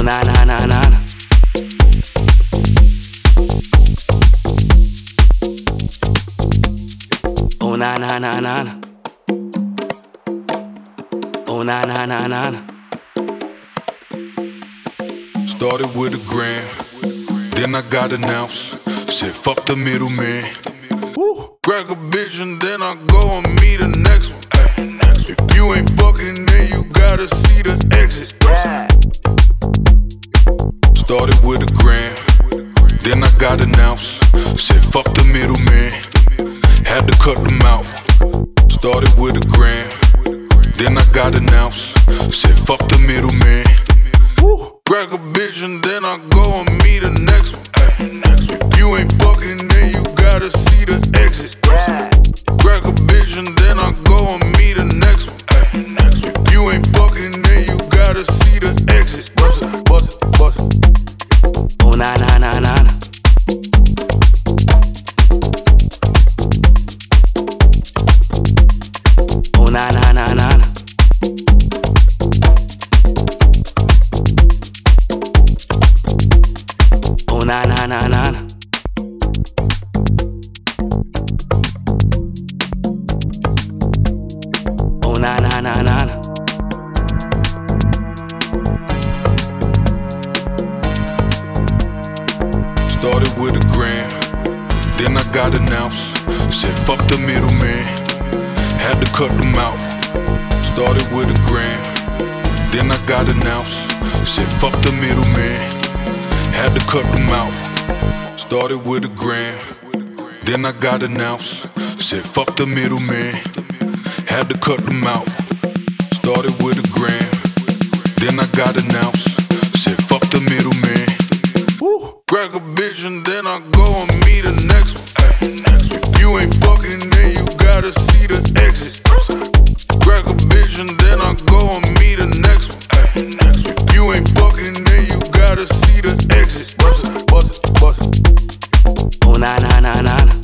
na na na na na. Oh na na na na na. Oh na na na na na. Started with a gram, then I got an ounce. Said fuck the middleman. Crack a bitch and then I go and meet the next one. If you ain't fucking, then you gotta see the exit. Started with a gram, then I got an ounce. Said fuck the middleman, had to cut them out. Started with a gram, then I got an ounce. Said fuck the middleman. Crack a bitch and then I go and meet the next one. If you ain't fucking, then you gotta see the exit. Crack a bitch and then I go and meet the next one. If you ain't fucking, then you gotta see the exit. Bust it, bust it, bust it. Oh na na na na na. Oh na na na na na. Oh na na na na na. Oh na na na na na. Started with a gram, then I got an ounce. Said fuck the middleman, had to cut them out. Started with a gram, then I got an ounce. Said fuck the middleman, had to cut them out. Started with a gram, then I got an ounce. Said fuck the middleman, had to cut them out. Started with a gram, then I got an ounce. Said fuck the middleman. Crack a bitch and then I go and meet the next one. If you ain't fucking, then you gotta see the exit. Crack a bitch and then I go and meet the next one. If you ain't fucking, then you gotta see the exit. Bust it, bust it, bust it. Oh na na na na na.